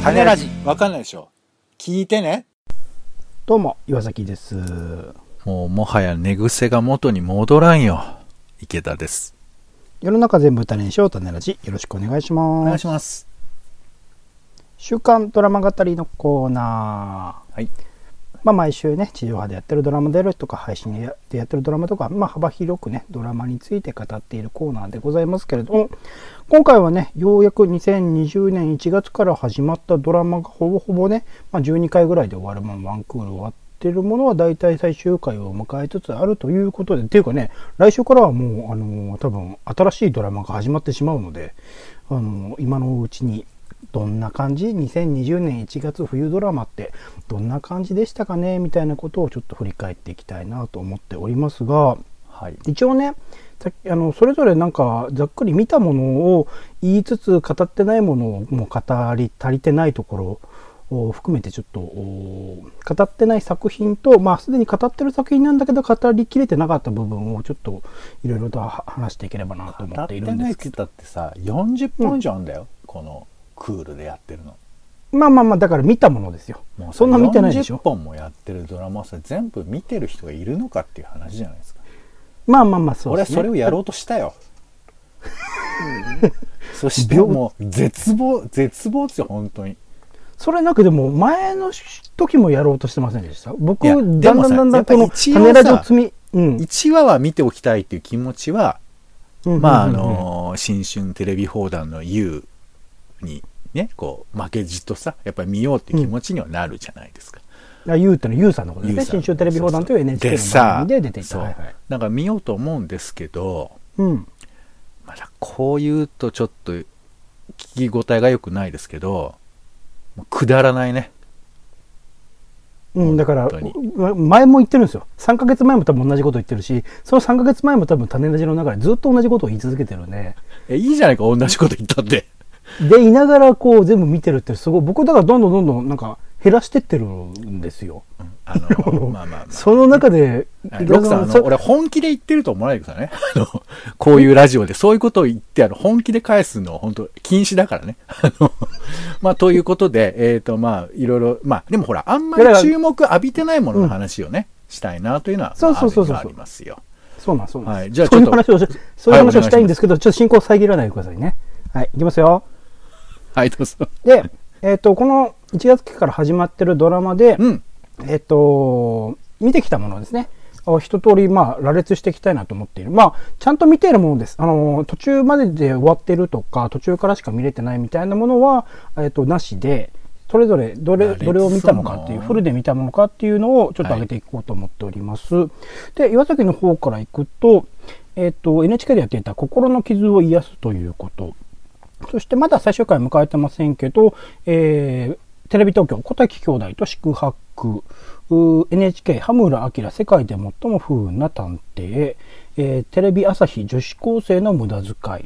種ラジわかんないでしょ。聞いてね。 どうも岩崎です。 もはや寝癖が元に戻らんよ。池田です。 世の中全部種にしよう種ラジ、よろしくお願いします。 お願いします。 週刊ドラマ語りのコーナー。 はい。 毎週ね、地上波でやってるドラマであるとか、配信でやってるドラマとか、幅広くね、ドラマについて語っているコーナーでございますけれども、今回はね、ようやく2020年1月から始まったドラマがほぼほぼね、12回ぐらいで終わるもの、ワンクール終わってるものは大体最終回を迎えつつあるということで、っていうかね、来週からはもう、多分新しいドラマが始まってしまうので、今のうちに、どんな感じ ?2020 年1月冬ドラマってどんな感じでしたかねみたいなことをちょっと振り返っていきたいなと思っておりますが、 はい、 一応ね、それぞれなんかざっくり見たものを言いつつ語ってないものをもう語り足りてないところを含めてちょっと語ってない作品と、すでに語ってる作品なんだけど語りきれてなかった部分をちょっといろいろと話していければなと思っているんですけど。 語ってないって言ったってさ、40本以上あるんだよ、このクールでやってるの。 だから見たものですよ。 もうそんな見てないでしょ。 40本もやってるドラマをさ全部見てる人がいるのかっていう話じゃないですか。 そうですね。 俺はそれをやろうとしたよ。そしてもう絶望ですよ本当に。 それなんかでも前の時もやろうとしてませんでした？僕だんだんこの種ラジを積み、 1話は見ておきたいっていう気持ちは、新春テレビ放談の U にね、こう負けじとさ、やっぱり見ようっていう気持ちにはなるじゃないですか。 ユーってのはユーさんのことですね。新春テレビ放談という NHK の番組で出ていた。 だから見ようと思うんですけど、まだこう言うとちょっと聞き応えが良くないですけど、もうくだらないね。 だから前も言ってるんですよ。3ヶ月前も多分同じこと言ってるし、その3ヶ月前も多分種ラジの中でずっと同じことを言い続けてるんで。 いいじゃないか、同じこと言ったって。 でいながらこう全部見てるってすごい、僕だからどんどんなんか減らしてってるんですよ。その中でロクさん、俺本気で言ってると思わないでくださいね。こういうラジオでそういうことを言って本気で返すの本当禁止だからね。ということでいろいろでもほらあんまり注目浴びてないものの話をね、したいなというのはありますよ。 そうなんです。 はい、じゃあちょっとそういう話をしたいんですけど、ちょっと進行を遮らないでくださいね。はい、いきますよ。 はい、どうぞ。 で、この1月期から始まってるドラマで、見てきたものですね。一通り、羅列していきたいなと思っている。ちゃんと見ているものです。途中までで終わってるとか、途中からしか見れてないみたいなものは、なしで、それぞれどれを見たのかっていう、フルで見たものかっていうのをちょっと上げていこうと思っております。で、岩崎の方からいくと、NHK でやっていた心の傷を癒すということ。そしてまだ最終回迎えてませんけど、テレビ東京小滝兄弟と宿泊、NHK 羽村明世界で最も不運な探偵、テレビ朝日女子高生の無駄遣い、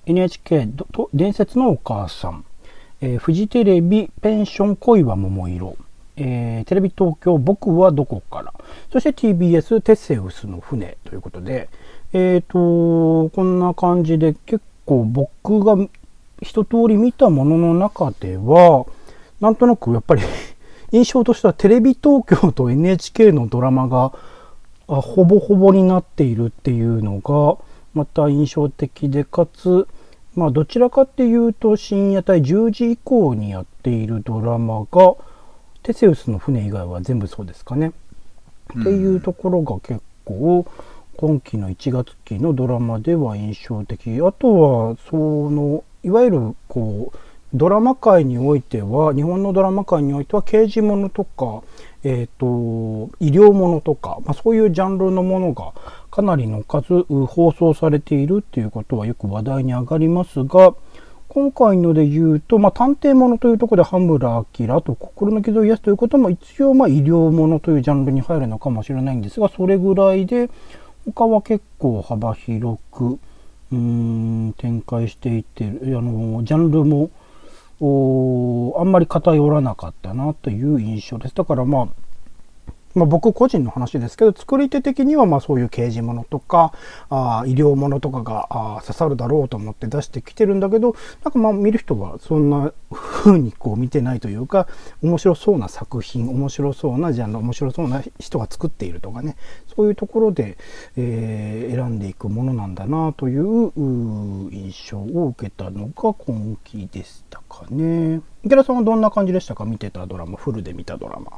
NHK 伝説のお母さん、フジテレビペンション恋は桃色、テレビ東京僕はどこから、そして TBS テセウスの船ということで、こんな感じで結構僕が一通り見たものの中ではなんとなくやっぱり印象としてはテレビ東京と NHK のドラマがほぼほぼになっているっていうのがまた印象的で、かつどちらかっていうと深夜帯10時以降にやっているドラマがテセウスの船以外は全部そうですかね、っていうところが結構今期の1月期のドラマでは印象的。あとはいわゆるドラマ界においては、日本のドラマ界においては刑事ものとか、医療ものとか、そういうジャンルのものがかなりの数放送されているっていうことはよく話題に上がりますが、今回ので言うと、探偵ものというところで羽村明と心の傷を癒すということも一応医療ものというジャンルに入るのかもしれないんですが、それぐらいで他は結構幅広く展開していってジャンルもあんまり偏らなかったなという印象です。だからまあ、僕個人の話ですけど、作り手的にはまあそういう刑事ものとか医療ものとかが刺さるだろうと思って出してきてるんだけど、なんかまあ見る人はそんな風にこう見てないというか、面白そうな作品、面白そうなジャンル、面白そうな人が作っているとかね、そういうところで、選んでいくものなんだなという印象を受けたのが今期でしたかね。池田さんはどんな感じでしたか？見てたドラマ、フルで見たドラマ。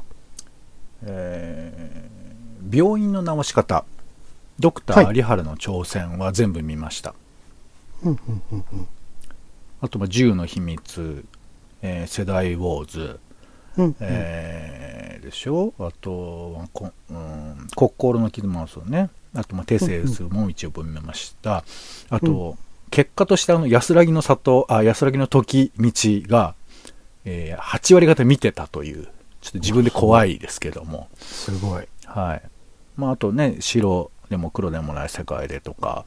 病院の治し方、ドクター有原の挑戦は全部見ました。あと銃の秘密、世代ウォーズ、でしょ。あと心の傷もそうね。あとテセウスも一応見ました。あと、結果として安らぎの里、安らぎの時道が、8割方見てたという、ちょっと自分で怖いですけども。 すごい。 はい。まあ、あとね、白でも黒でもない世界でとか、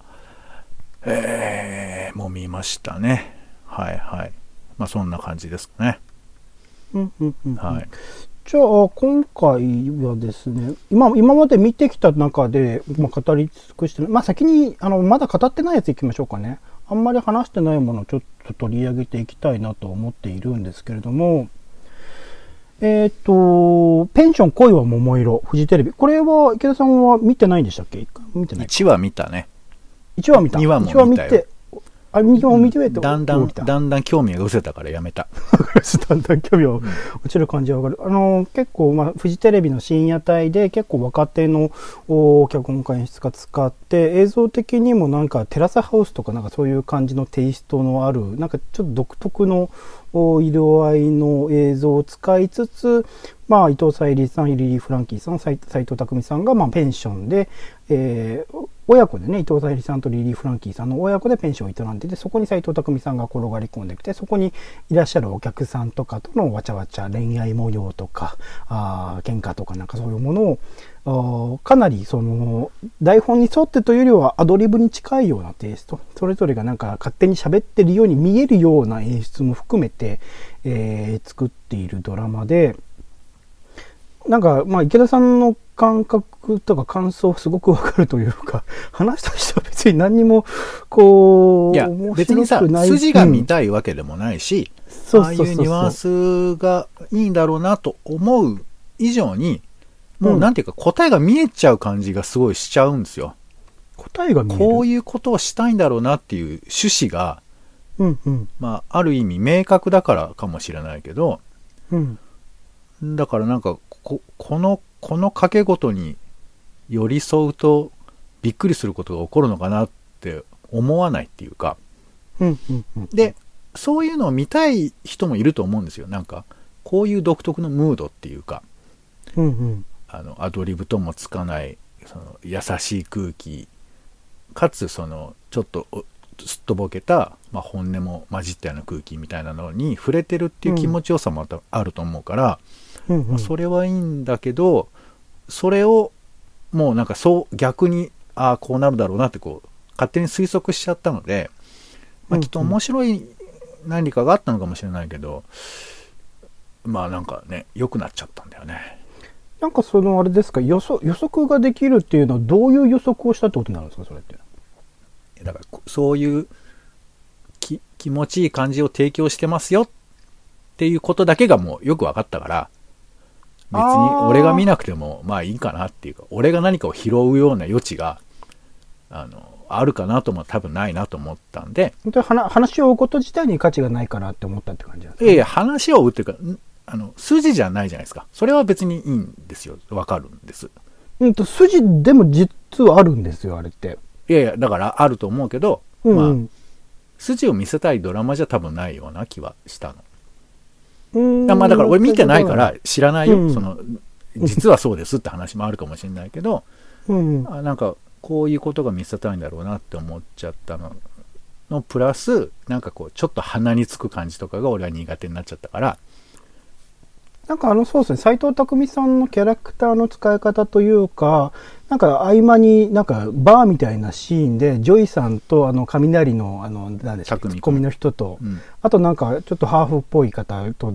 もう見ましたね。はいはい。まあ、そんな感じですかね。はい。 じゃあ、今回はですね、今まで見てきた中で、まあ、語り尽くして、まあ、先に、まだ語ってないやついきましょうかね。あんまり話してないものをちょっと取り上げていきたいなと思っているんですけれども、ペンション恋は桃色、フジテレビ。これは池田さんは見てないんでしたっけ？見てない。 1話見たね。 1話見た。 2話も見たよ。 2話も見てだんだん興味が失せたからやめた。 だんだん興味が落ちる感じはわかる。結構、まあ、フジテレビの深夜帯で結構若手の脚本家演出家使って、映像的にもなんかテラスハウスとかなんかそういう感じのテイストのある、なんかちょっと独特の色合いの映像を使いつつ、まあ、伊藤沙莉さん、リリー・フランキーさん、斉藤工さんが、まあ、ペンションで、親子でね、伊藤沙莉さんとリリー・フランキーさんの親子でペンションを営んでて、そこに斉藤工さんが転がり込んできて、そこにいらっしゃるお客さんとかとのわちゃわちゃ、恋愛模様とか、喧嘩とかなんかそういうものを、かなりその、台本に沿ってというよりはアドリブに近いようなテイスト、それぞれがなんか勝手に喋ってるように見えるような演出も含めて、作っているドラマで、なんか、まあ、池田さんの感覚とか感想すごくわかるというか、話としては別に何にも、こう、 いや、別にさ、筋が見たいわけでもないし、ああいうニュアンスがいいんだろうなと思う以上に、もうなんていうか答えが見えちゃう感じがすごいしちゃうんですよ。 答えが見える。 こういうことをしたいんだろうなっていう趣旨が、まあ、ある意味明確だからかもしれないけど、だからなんか、この掛け事に寄り添うとびっくりすることが起こるのかなって思わないっていうか、でそういうのを見たい人もいると思うんですよ。なんかこういう独特のムードっていうか、アドリブともつかないその優しい空気かつそのちょっとすっとぼけた、まあ、本音も混じったような空気みたいなのに触れてるっていう気持ちよさもあると思うから、まあ、それはいいんだけど、それをもうなんかそう逆にこうなるだろうなってこう勝手に推測しちゃったので、まあ、きっと面白い何かがあったのかもしれないけど、まあなんかね良くなっちゃったんだよね。 なんかそのあれですか、予測ができるっていうのはどういう予測をしたってことになるんですか、それって。 だからそういう気持ちいい感じを提供してますよっていうことだけがもうよく分かったから、別に俺が見なくてもまあいいかなっていうか、俺が何かを拾うような余地があるかなとも多分ないなと思ったんで、 本当に話を追うこと自体に価値がないかなって思ったって感じなんですか。 いや話を追うっていうか筋じゃないじゃないですか。それは別にいいんですよ。わかるんです。 筋でも実はあるんですよ、あれって。 いやいや、だからあると思うけど、まあ、筋を見せたいドラマじゃ多分ないような気はしたの。まあだから俺見てないから知らないよ。その、実はそうですって話もあるかもしれないけど、なんかこういうことが見せたいんだろうなって思っちゃったのプラス、なんかこうちょっと鼻につく感じとかが俺は苦手になっちゃったから、 なんかそうですね、斉藤工さんのキャラクターの使い方というか、なんか合間になんかバーみたいなシーンで、ジョイさんと雷の何でしたっけ、ツッコミの人と、あとなんかちょっとハーフっぽい方とで、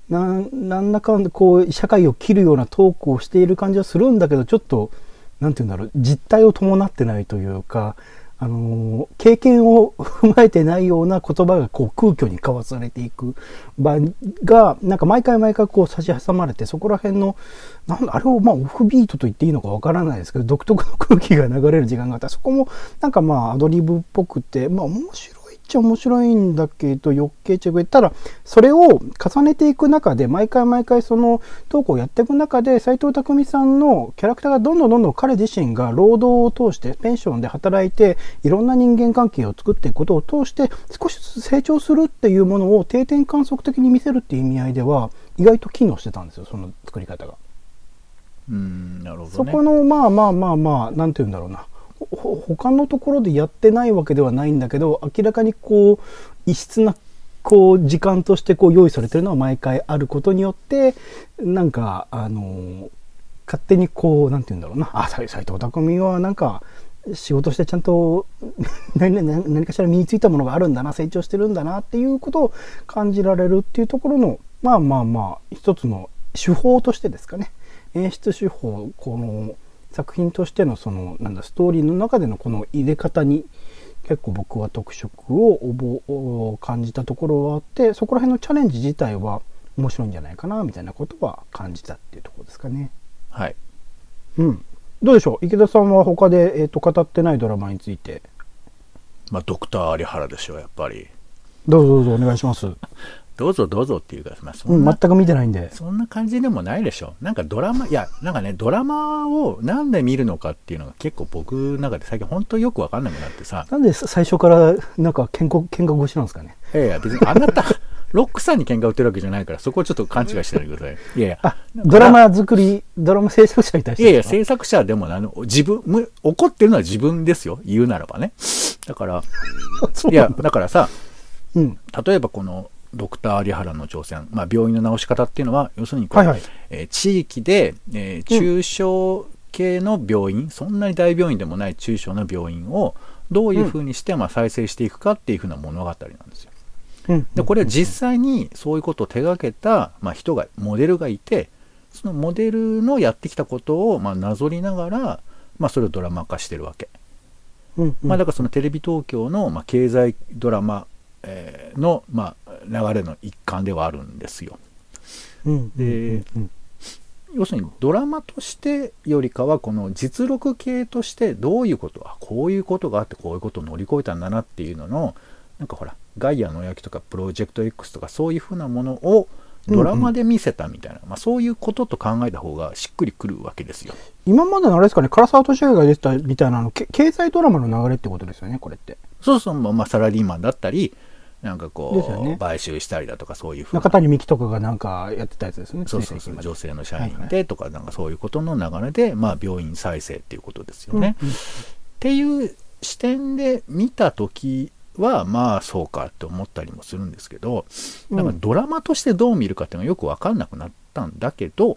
なんだかんだこう社会を切るようなトークをしている感じはするんだけど、ちょっとなんて言うんだろう、実態を伴ってないというか、経験を踏まえてないような言葉がこう空虚に交わされていく場が、なんか毎回毎回こう差し挟まれて、そこら辺の、あれをまあオフビートと言っていいのかわからないですけど、独特の空気が流れる時間があったら、そこもなんかまあアドリブっぽくて、まあ面白いっちゃ面白いんだけど、余計ちゃう。ただ、それを重ねていく中で、毎回毎回そのトークをやっていく中で、斎藤工さんのキャラクターがどんどん彼自身が労働を通して、ペンションで働いて、いろんな人間関係を作っていくことを通して、少しずつ成長するっていうものを定点観測的に見せるっていう意味合いでは、意外と機能してたんですよ、その作り方が。 なるほどね。 そこの、なんて言うんだろうな。他のところでやってないわけではないんだけど、明らかにこう異質なこう時間としてこう用意されてるのは毎回あることによって、なんか勝手にこうなんて言うんだろうな、斎藤工はなんか仕事してちゃんと何かしら身についたものがあるんだな、成長してるんだなっていうことを感じられるっていうところの一つの手法としてですかね。演出手法、この作品としてのそのストーリーの中でのこの入れ方に結構僕は特色を感じたところはあって、そこら辺のチャレンジ自体は面白いんじゃないかなみたいなことは感じたっていうところですかね。 はい。 どうでしょう、池田さんは他で、語ってないドラマについて。 ドクター有原でしょ、やっぱり。 どうぞお願いします。 どうぞっていうか、 全く見てないんで。 そんな感じでもないでしょ。なんかドラマをなんで見るのかっていうのが結構僕の中で最近本当によくわかんなくなってさ。 なんで最初からなんか喧嘩腰なんですかね。 いや別にあなた、ロックさんに喧嘩売ってるわけじゃないから、そこをちょっと勘違いしてないでください。いやドラマ制作者に対して。 いや制作者でも怒ってるのは自分ですよ。言うならばね。だから、だからさ、例えばこの、ドクター有原の挑戦、病院の治し方っていうのは、要するに地域で、中小系の病院、そんなに大病院でもない中小の病院をどういうふうにして再生していくかっていうふうな物語なんですよ。でこれは実際にそういうことを手がけた、モデルがいて、そのモデルのやってきたことをなぞりながら、それをドラマ化してるわけ。だからそのテレビ東京の、経済ドラマの、流れの一環ではあるんですよ。で、要するにドラマとしてよりかはこの実録系としてどういうことこういうことがあってこういうことを乗り越えたんだなっていうののなんかほらガイアの焼きとかプロジェクト X とかそういうふうなものをドラマで見せたみたいな、そういうことと考えた方がしっくりくるわけですよ。 今までのあれですかね、唐沢寿明が出てたみたいな経済ドラマの流れってことですよね、これって。 そうそう、サラリーマンだったりなんかこう、買収したりだとかそういうふうな。 中谷美紀とかがなんかやってたやつですね。 そう女性の社員でとか、なんかそういうことの流れで、病院再生っていうことですよね。っていう視点で見たときは、そうかって思ったりもするんですけど、なんかドラマとしてどう見るかっていうのはよく分かんなくなったんだけど、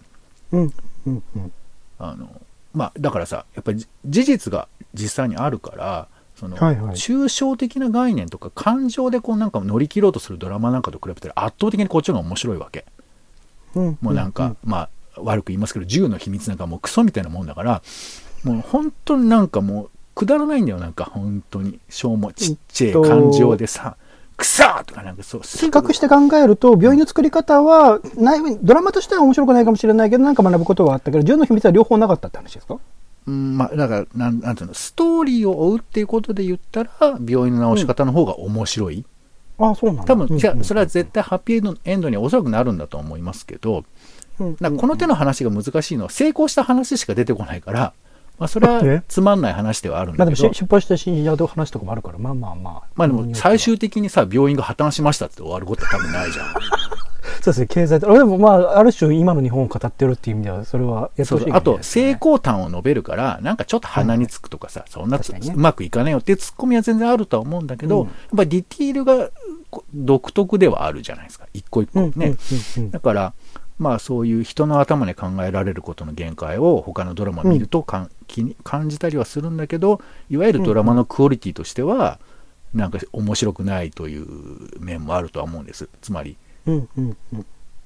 だからさ、やっぱり事実が実際にあるから、その抽象的な概念とか感情でこうなんか乗り切ろうとするドラマなんかと比べたら圧倒的にこっちの方が面白いわけ。もうなんか悪く言いますけど銃の秘密なんかもうクソみたいなもんだから、もう本当になんかもうくだらないんだよ。なんか本当にしょうもちっちゃい感情でさ、クソとかなんかそう。 比較して考えると病院の作り方はドラマとしては面白くないかもしれないけど、なんか学ぶことがあったけど銃の秘密は両方なかったって話ですか？ だからなんていうの、ストーリーを追うっていうことで言ったら病院の治し方の方が面白い。 そうなんだ。 多分それは絶対ハッピーエンドにおそらくなるんだと思いますけど、なんかこの手の話が難しいのは成功した話しか出てこないから、それはつまんない話ではあるんだけど、 でも失敗した死んじゃう話とかもあるから、でも最終的にさ病院が破綻しましたって終わることは多分ないじゃん。 そうですね、経済でもある種今の日本を語ってるっていう意味ではそれはやってほしい、 あと成功談を述べるからなんかちょっと鼻につくとかさ、そんなうまくいかないよっていうツッコミは全然あるとは思うんだけど、やっぱりディティールが独特ではあるじゃないですか、一個一個ね。だからそういう人の頭で考えられることの限界を他のドラマ見ると感じたりはするんだけど、いわゆるドラマのクオリティとしてはなんか面白くないという面もあるとは思うんです。つまり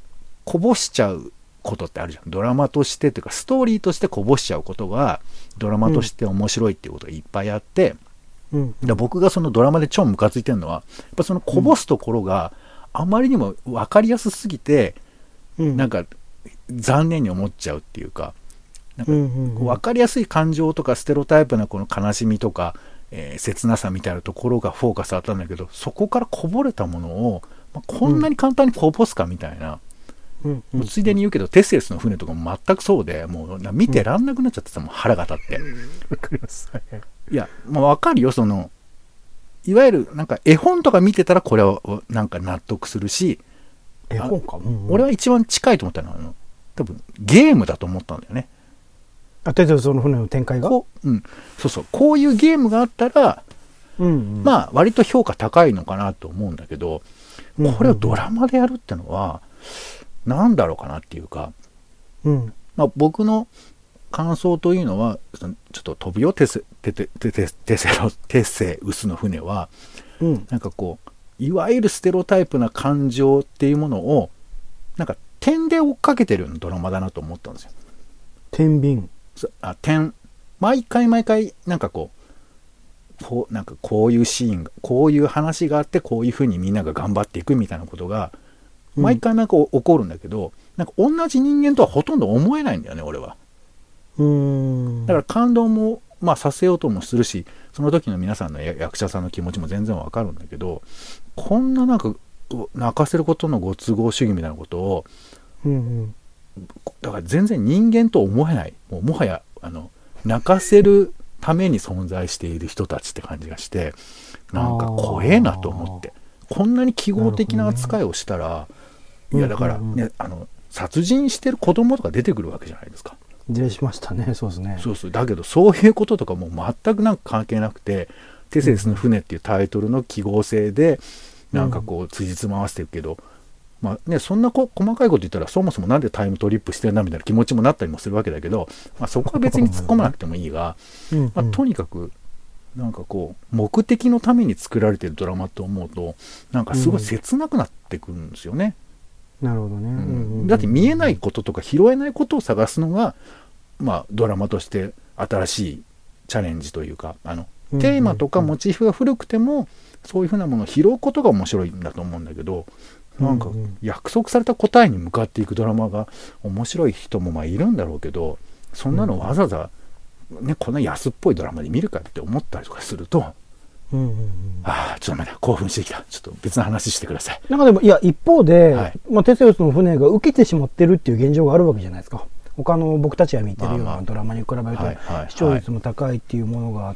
こぼしちゃうことってあるじゃん。ドラマとしてというか、ストーリーとしてこぼしちゃうことが、ドラマとして面白いっていうことがいっぱいあって、だ僕がそのドラマで超ムカついてるのは、やっぱそのこぼすところがあまりにも分かりやすすぎて、なんか残念に思っちゃうっていうか、なんか分かりやすい感情とかステロタイプなこの悲しみとか、切なさみたいなところがフォーカスあったんだけど、そこからこぼれたものを、こんなに簡単にこぼすかみたいな、ついでに言うけどテセウスの船とかも全くそうで、もう見てらんなくなっちゃってさ、もう腹が立って。 わかります。 いや、分かるよ、そのいわゆるなんか絵本とか見てたらこれはなんか納得するし、 絵本か、 俺は一番近いと思ったのは多分ゲームだと思ったんだよね。 テセウスの船の展開が、 そうそう、こういうゲームがあったら、まあ割と評価高いのかなと思うんだけど、これをドラマでやるってのはなんだろうかなっていうか、僕の感想というのは、ちょっと飛ぶよ、テセウスの船は、なんかこういわゆるステロタイプな感情っていうものをなんか点で追っかけてるようなドラマだなと思ったんですよ。 天秤、 毎回なんかなんかこういうシーンが、こういう話があって、こういうふうにみんなが頑張っていくみたいなことが毎回起こるんだけど、なんか同じ人間とはほとんど思えないんだよね、俺は。だから感動もさせようともするし、その時の皆さんの役者さんの気持ちも全然わかるんだけど、こんななんか泣かせることのご都合主義みたいなことを、だから全然人間と思えない、もはや泣かせるために存在している人たちって感じがして、なんか怖えなと思って、こんなに記号的な扱いをしたら、いやだからね、殺人してる子供とか出てくるわけじゃないですか。 出しましたね。そうですね。 だけどそういうこととかも全くなんか関係なくて、テセウスの船っていうタイトルの記号性でなんかこう辻褄合わせてるけど、そんな細かいこと言ったらそもそもなんでタイムトリップしてんだみたいな気持ちもなったりもするわけだけど、そこは別に突っ込まなくてもいいが、とにかくなんかこう目的のために作られてるドラマと思うと、なんかすごい切なくなってくるんですよね。 なるほどね。 だって見えないこととか拾えないことを探すのが、ドラマとして新しいチャレンジというか、テーマとかモチーフが古くてもそういうふうなものを拾うことが面白いんだと思うんだけど、なんか約束された答えに向かっていくドラマが面白い人もいるんだろうけど、そんなのわざわざ、こんな安っぽいドラマで見るかって思ったりとかすると、ちょっと待って、興奮してきた。ちょっと別の話してください。 なんかでも、いや、一方で、テセウスの船が受けてしまってるっていう現状があるわけじゃないですか。他の僕たちが見てるようなドラマに比べると視聴率も高いっていうものがあって、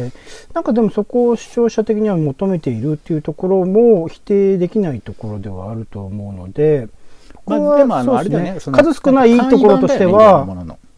なんかでもそこを視聴者的には求めているっていうところも否定できないところではあると思うので、 でもあれだね、 数少ないいいところとしては、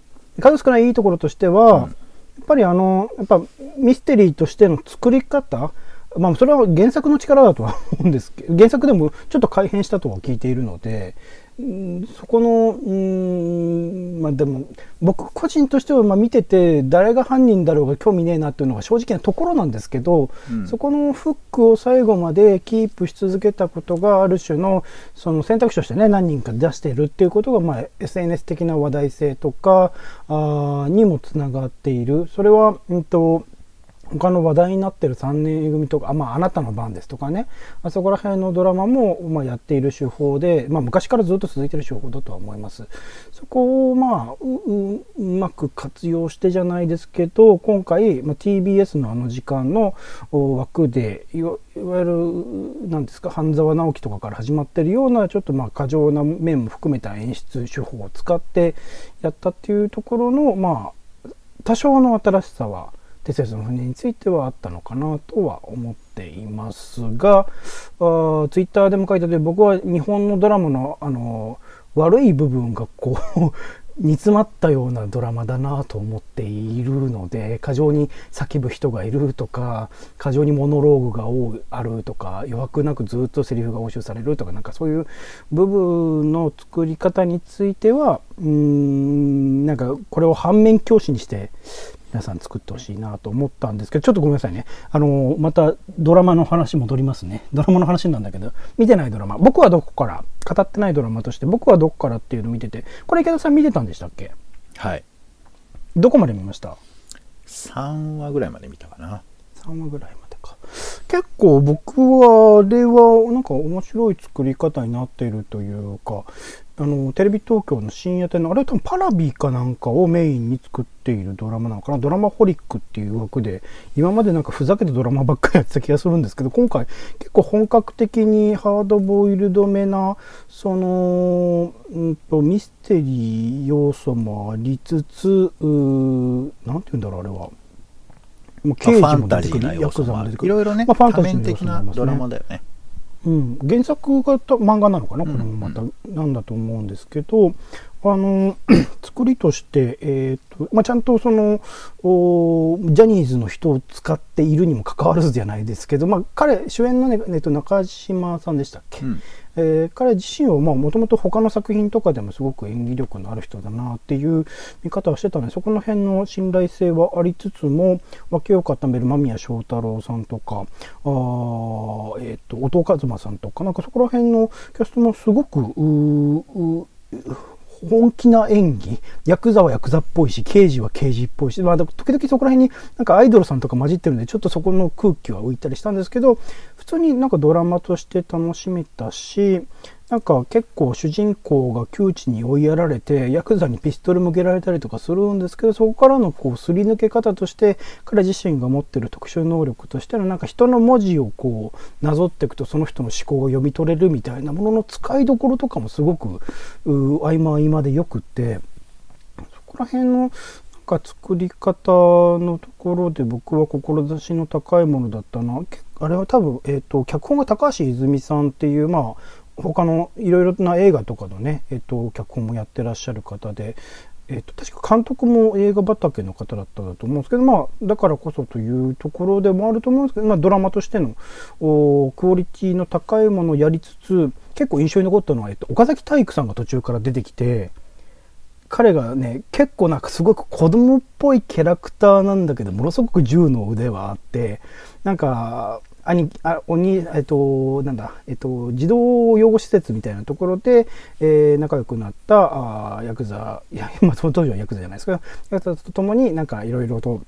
やっぱりやっぱミステリーとしての作り方、それは原作の力だとは思うんですけど、原作でもちょっと改変したとは聞いているので、そこのでも僕個人としては見てて誰が犯人だろうが興味ねえなっていうのが正直なところなんですけど、そこのフックを最後までキープし続けたことがある種のその選択肢としてね、何人か出しているっていうことが、SNS 的な話題性とかにもつながっている。それは他の話題になってる3年組とか、あなたの番ですとかね、そこら辺のドラマも、やっている手法で、昔からずっと続いている手法だとは思います。そこをうまく活用してじゃないですけど、今回、TBS のあの時間の枠でいわゆる何ですか、半沢直樹とかから始まってるようなちょっと過剰な面も含めた演出手法を使ってやったっていうところの多少の新しさはテセウスの船についてはあったのかなとは思っていますが、ツイッターでも書いたとおり、僕は日本のドラマの悪い部分が煮詰まったようなドラマだなと思っているので、過剰に叫ぶ人がいるとか、過剰にモノローグがあるとか、余白なくずっとセリフが応酬されるとか、なんかそういう部分の作り方についてはなんかこれを反面教師にして皆さん作ってほしいなと思ったんですけど、ちょっとごめんなさいね。またドラマの話戻りますね。ドラマの話なんだけど、見てないドラマ。僕はどこから、語ってないドラマとして、僕はどこからっていうのを見てて、これ池田さん見てたんでしたっけ？ はい。 どこまで見ました？ 3話ぐらいまで見たかな。 3 話ぐらいまでか。結構僕はあれはなんか面白い作り方になっているというか、テレビ東京の深夜帯のあれは多分パラビかなんかをメインに作っているドラマなのかな。ドラマホリックっていう枠で今までなんかふざけたドラマばっかりやってた気がするんですけど、今回結構本格的にハードボイルドめなそのミステリー要素もありつつ、なんていうんだろうあれは。刑事も出てくる、ヤクザも出てくる。 いろいろね、 ファンタ多ジーの要素面的なドラマだよね。 うん、原作が漫画なのかな、これもまたなんだと思うんですけど、作りとして、ちゃんとそのジャニーズの人を使っているにもかかわらずじゃないですけど、彼主演の、ね中島さんでしたっけ、彼自身はもともと他の作品とかでもすごく演技力のある人だなっていう見方はしてたので、そこの辺の信頼性はありつつも、脇を固める間宮祥太朗さんとか音尾一馬さんとか、なんかそこら辺のキャストもすごく本気な演技、ヤクザはヤクザっぽいし、刑事は刑事っぽいし、時々そこら辺になんかアイドルさんとか混じってるんで、ちょっとそこの空気は浮いたりしたんですけど、普通になんかドラマとして楽しめたし、なんか結構主人公が窮地に追いやられて、ヤクザにピストル向けられたりとかするんですけど、そこからのこうすり抜け方として、彼自身が持ってる特殊能力としてのなんか人の文字をこうなぞっていくとその人の思考を読み取れるみたいなものの使いどころとかもすごく合間合間でよくって、そこら辺の作り方のところで僕は志の高いものだったな。あれは多分、脚本が高橋泉さんっていう他のいろいろな映画とかのね、脚本もやってらっしゃる方で、確か監督も映画畑の方だったと思うんですけど、だからこそというところでもあると思うんですけど、ドラマとしてのクオリティの高いものをやりつつ、結構印象に残ったのは、岡崎体育さんが途中から出てきて、彼がね、結構なんかすごく子供っぽいキャラクターなんだけど、ものすごく銃の腕はあって、なんか、児童養護施設みたいなところで、仲良くなったヤクザ、その当時はヤクザじゃないですか、ヤクザと共になんかいろいろと、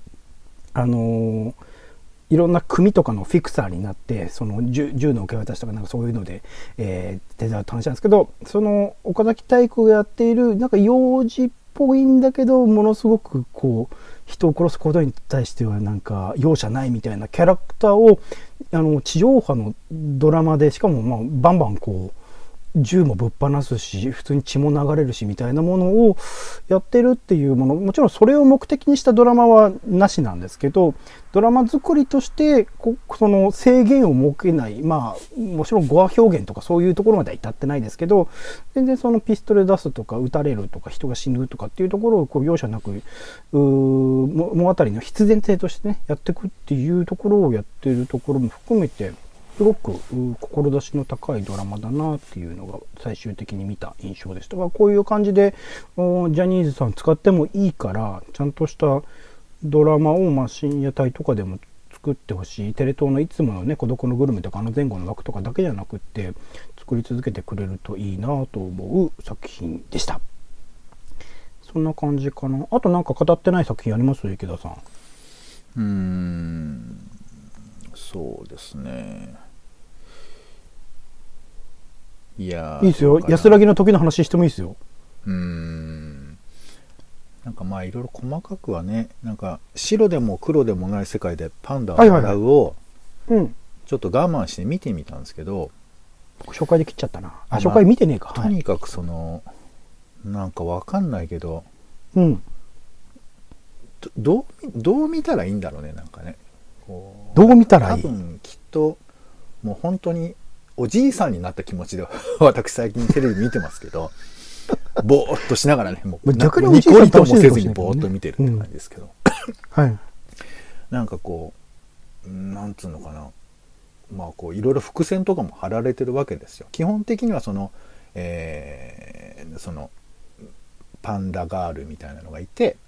いろんな組とかのフィクサーになって、その銃の受け渡しとかなんかそういうので、手伝うって話なんですけど、その岡崎体育がやっているなんか幼児っぽいんだけど、ものすごくこう人を殺すことに対してはなんか容赦ないみたいなキャラクターを地上波のドラマで、しかもバンバンこう銃もぶっ放すし、普通に血も流れるしみたいなものをやってるっていうもの、もちろんそれを目的にしたドラマはなしなんですけど、ドラマ作りとしてその制限を設けない、もちろん語話表現とかそういうところまでは至ってないですけど、全然そのピストル出すとか撃たれるとか人が死ぬとかっていうところをこう容赦なく物語の必然性としてねやっていくっていうところをやってるところも含めて、すごく志の高いドラマだなっていうのが最終的に見た印象でしたが、こういう感じでジャニーズさん使ってもいいからちゃんとしたドラマを深夜帯とかでも作ってほしい。テレ東のいつものね孤独のグルメとか前後の枠とかだけじゃなくって作り続けてくれるといいなと思う作品でした。そんな感じかな。あとなんか語ってない作品あります？池田さん。 そうですね。いいですよ。安らぎの時の話してもいいですよ。 なんかいろいろ細かくはね、なんか白でも黒でもない世界でパンダを笑うをちょっと我慢して見てみたんですけど、 紹介できちゃったな。紹介見てねえか。 とにかくそのなんかわかんないけど、どう見たらいいんだろうね、なんかね。 どう見たらいい？ 多分きっともう本当におじいさんになった気持ちで私最近テレビ見てますけど、ぼーっとしながらね、もう逆にニコリともせずにぼーっと見てるって感じですけど、なんかこうなんつうのかな、こういろいろ伏線とかも張られてるわけですよ。基本的にはそのパンダガールみたいなのがいて、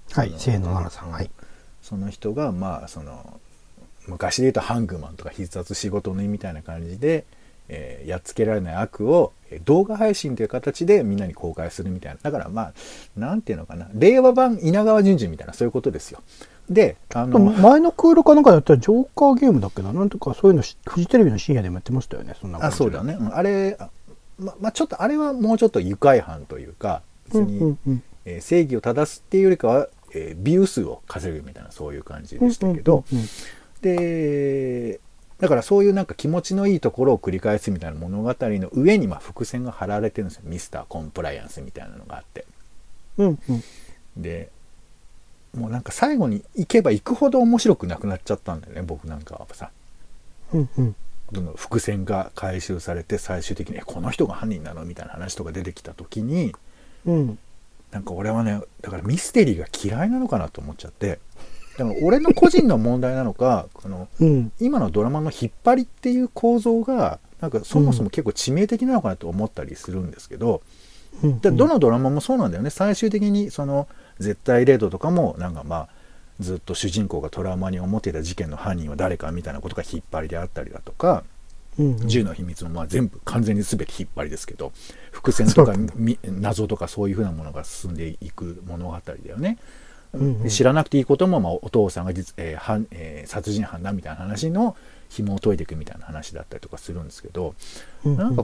はい、清野奈々さん。はい。 その人が、まあ、昔で言うとハングマンとか必殺仕事人みたいな感じで、やっつけられない悪を動画配信という形でみんなに公開するみたいな。だからまあ、なんていうのかな。令和版稲川淳二みたいな、そういうことですよ。で、 前のクールかなんかやったらジョーカーゲームだっけな。なんとかそういうの、フジテレビの深夜でもやってましたよね。そんな感じ。 そうだね。あれ、ちょっと、あれはもうちょっと愉快犯というか、別に、正義を正すっていうよりかは、ビュー数を稼ぐみたいな、そういう感じでしたけど、で、だからそういうなんか気持ちのいいところを繰り返すみたいな物語の上に伏線が張られてるんですよ。ミスターコンプライアンスみたいなのがあって。で、もうなんか最後に行けば行くほど面白くなくなっちゃったんだよね、僕なんかはさ。どの伏線が回収されて最終的にこの人が犯人なのみたいな話とか出てきた時に、なんか俺はね、だからミステリーが嫌いなのかなと思っちゃって、でも俺の個人の問題なのか今のドラマの引っ張りっていう構造がなんかそもそも結構致命的なのかなと思ったりするんですけど、でどのドラマもそうなんだよね。最終的に絶対0度とかもなんかまあずっと主人公がトラウマに思っていた事件の犯人は誰かみたいなことが引っ張りであったりだとか、銃の秘密もまあ全部完全に全て引っ張りですけど、伏線とか謎とかそういうふうなものが進んでいく物語だよね。知らなくていいことも、まあ、お父さんが殺人犯だみたいな話の紐を解いていくみたいな話だったりとかするんですけど、なんか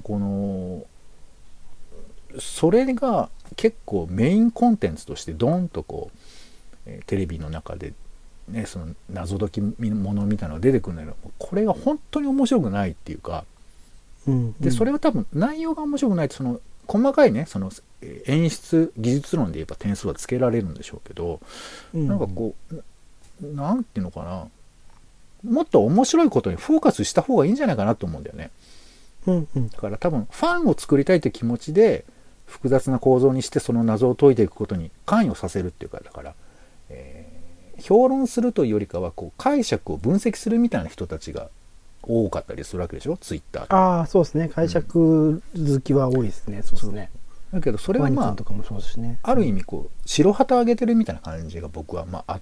それが結構メインコンテンツとしてドンとテレビの中で、ね、その謎解きものみたいなのが出てくるんだけど、これが本当に面白くないっていうか、でそれは多分内容が面白くないと細かいね演出技術論で言えば点数はつけられるんでしょうけど、なんかなんていうのかな、もっと面白いことにフォーカスした方がいいんじゃないかなと思うんだよね。だから多分ファンを作りたいという気持ちで複雑な構造にしてその謎を解いていくことに関与させるっていうか、だから、評論するというよりかは解釈を分析するみたいな人たちが多かったりするわけでしょ、ツイッターとか。 ああ、そうですね。解釈好きは多いですね。そうですね。 だけどそれはまあ、ある意味白旗を上げてるみたいな感じが僕はまああって、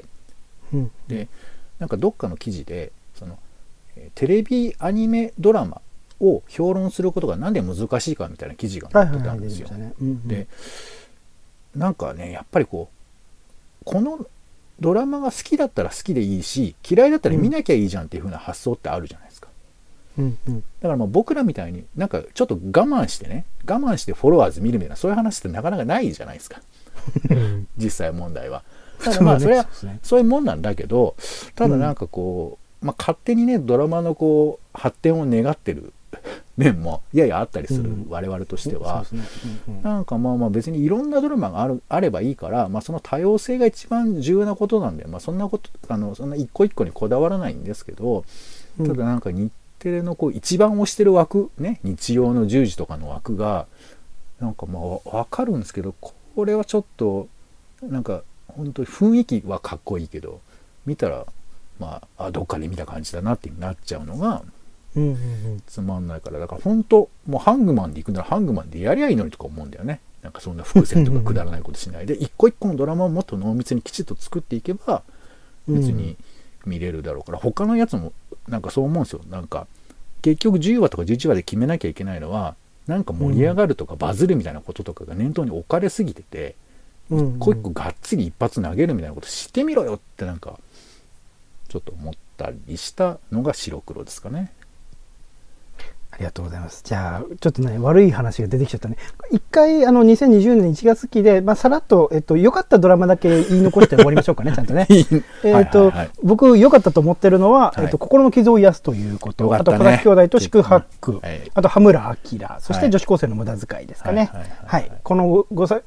でなんかどっかの記事でテレビアニメドラマを評論することがなんで難しいかみたいな記事が載ってたんですよ。でなんかね、やっぱりこのドラマが好きだったら好きでいいし、嫌いだったら見なきゃいいじゃんっていう風な発想ってあるじゃないですか。だからまあ僕らみたいになんかちょっと我慢してフォロワーズ見るみたいな、そういう話ってなかなかないじゃないですか実際問題は。ただまあそれはそういうもんなんだけど、ただなんか勝手にねドラマの発展を願ってる面もややあったりする、我々としては。なんかまあ別にいろんなドラマがあればいいから、まあ、その多様性が一番重要なことなんで、まあ、そんな一個一個にこだわらないんですけど、ただなんか日テレの一番推してる枠ね、日曜の10時とかの枠がなんかまあ分かるんですけど、これはちょっとなんか本当に雰囲気はかっこいいけど見たらまあどっかで見た感じだなってなっちゃうのがつまんないから、だから本当もうハングマンで行くならハングマンでやりゃいいのにとか思うんだよね。なんかそんな伏線とかくだらないことしないで一個一個のドラマをもっと濃密にきちっと作っていけば別に見れるだろうから、他のやつもなんかそう思うんですよ。なんか結局10話とか11話で決めなきゃいけないのはなんか盛り上がるとかバズるみたいなこととかが念頭に置かれすぎてて、一個一個がっつり一発投げるみたいなことしてみろよってなんかちょっと思ったりしたのが白黒ですかね。 ありがとうございます。じゃあちょっとね悪い話が出てきちゃったね。一回2020年1月期で、まあ、さらっと良かったドラマだけ言い残して終わりましょうかねちゃんとね。僕良かったと思ってるのは、心の傷を癒すということ、あと小崎兄弟と四苦八苦、あと羽村明、そして女子高生の無駄遣いですかね。この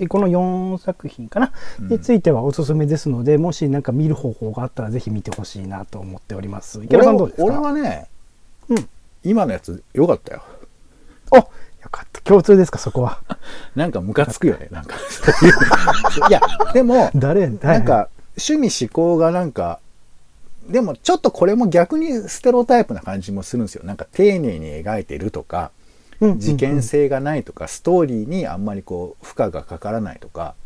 4作品かな、についてはおすすめですので、もしなんか見る方法があったらぜひ見てほしいなと思っております。池田さんどうですか？ 俺はね、今のやつ良かったよ。 よかった。共通ですか、そこは。 なんかムカつくよね。なんかいやでもなんか趣味思考がなんかでもちょっとこれも逆にステレオタイプな感じもするんですよ。なんか丁寧に描いてるとか、事件性がないとか、ストーリーにあんまり負荷がかからないとか、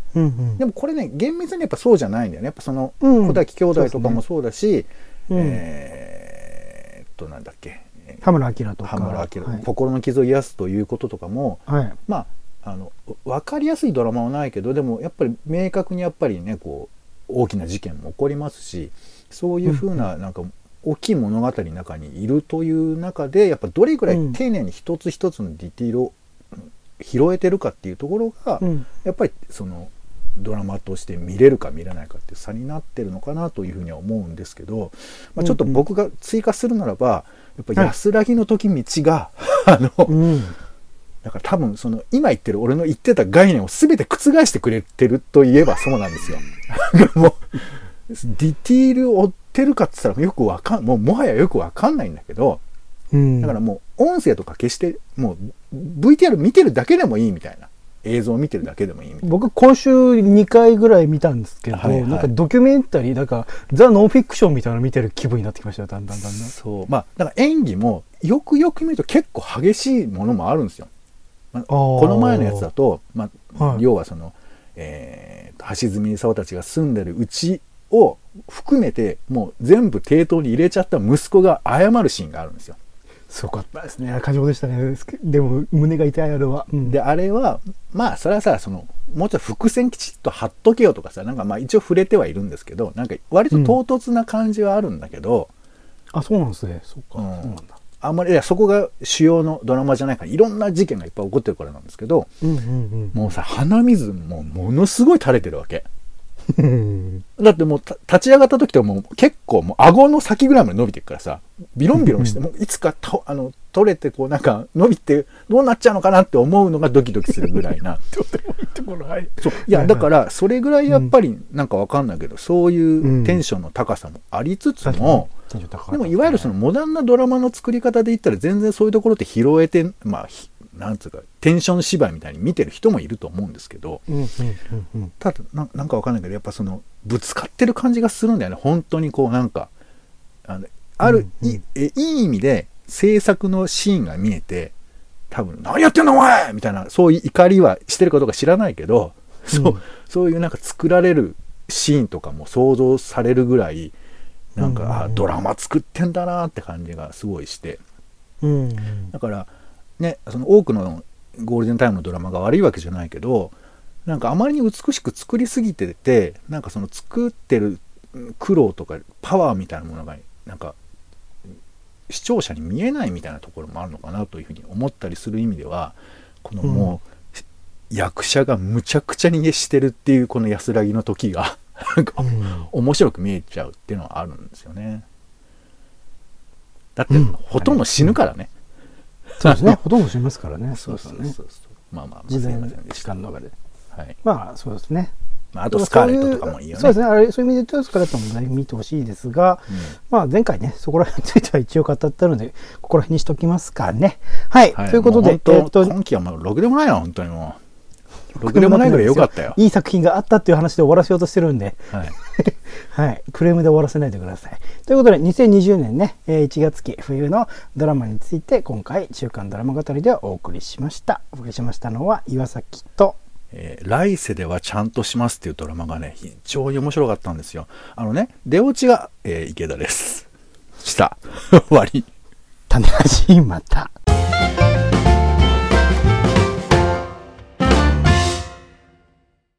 うんうん。 でもこれね、厳密にやっぱそうじゃないんだよね。やっぱその、 うん小滝兄弟とかもそうだし、 うん、 なんだっけ。 羽村明とか。 羽村明、 はい、 心の傷を癒すということとかも、 はい、 まあ、分かりやすいドラマはないけど、でもやっぱり明確にやっぱりね、こう、大きな事件も起こりますし、そういうふうな、なんか、大きい物語の中にいるという中で、やっぱどれぐらい丁寧に一つ一つのディティールを拾えてるかっていうところが、 うん、 やっぱりそのドラマとして見れるか見れないかっていう差になってるのかなというふうには思うんですけど、まあ、ちょっと僕が追加するならば、やっぱ安らぎの時道が、だから多分その今言ってる俺の言ってた概念を全て覆してくれてるといえばそうなんですよ。もうディティールを追ってるかって言ったらよくもはやよくわかんないんだけど、だからもう音声とか消してもう VTR 見てるだけでもいいみたいな、映像を見てるだけでもいいみたいな。 僕今週2回ぐらい見たんですけど、 はいはい、 なんかドキュメンタリーなんかザ・ノンフィクションみたいなの見てる気分になってきましたよ、だんだん。 そう、まあだから演技もよくよく見ると結構激しいものもあるんですよ。まあ、この前のやつだと、まあ、はい、要はその、橋爪功たちが住んでるうちを含めてもう全部抵当に入れちゃった息子が謝るシーンがあるんですよ。 すごかったですね。過剰でしたね。でも胸が痛いあれは。 であれはまあそれはさ、そのもうちょっと伏線きちっと貼っとけよとかさ、なんかまあ一応触れてはいるんですけど、なんか割と唐突な感じはあるんだけど、 あ、そうなんですね。そうか、そうなんだ。 あんまり、いや、そこが主要のドラマじゃないから、いろんな事件がいっぱい起こってるからなんですけど、もうさ、鼻水もものすごい垂れてるわけ。だってもう立ち上がった時ともう結構もう顎の先ぐらいまで伸びてるからさ、ビロンビロンして、もういつか取れてこうなんか伸びてどうなっちゃうのかなって思うのがドキドキするぐらいな。 とてもいいところ、はい。 そう。いや、だからそれぐらいやっぱりなんかわかんないけど、そういうテンションの高さもありつつも、でもいわゆるそのモダンなドラマの作り方で言ったら全然そういうところって拾えて、まあ、なんつうかテンション芝居みたいに見てる人もいると思うんですけど、ただなんかわかんないけど、やっぱそのぶつかってる感じがするんだよね。本当にこうなんかいい意味で制作のシーンが見えて、多分何やってんのお前みたいな、そういう怒りはしてるかどうか知らないけど、そういうなんか作られるシーンとかも想像されるぐらい、なんか、ドラマ作ってんだなって感じがすごいして、だからね、その多くのゴールデンタイムのドラマが悪いわけじゃないけど、なんかあまりに美しく作りすぎてて、なんかその作ってる苦労とかパワーみたいなものがなんか視聴者に見えないみたいなところもあるのかなというふうに思ったりする意味では、このもう、役者がむちゃくちゃにしてるっていうこの安らぎの時がなんか面白く見えちゃうっていうのはあるんですよね。だってほとんど死ぬからね。 そうですね。ほとんど死にますからね。 そうですね。まあまあ、 時代の時間の中で。 はい。 まあそうですね。 あとスカーレットとかもいいよね。 そうですね。あれそういう意味で言うとスカーレットも、ね、見てほしいですが、まあ前回ね、そこら辺については一応語ったので、ここら辺にしときますかね。はい。ということで、 今期はもうろくでもないな、本当にもう。ろくでもないぐらい良かったよ。 いい作品があったっていう話で終わらせようとしてるんで、 はい。 はい。クレームで終わらせないでください。ということで、2020年ね、1月期冬のドラマについて、今回、週刊ドラマ語りでお送りしました。お送りしましたのは、岩崎と、 来世ではちゃんとしますっていうドラマがね、非常に面白かったんですよ。出落ちが、池田です。した。終わり。 種味また。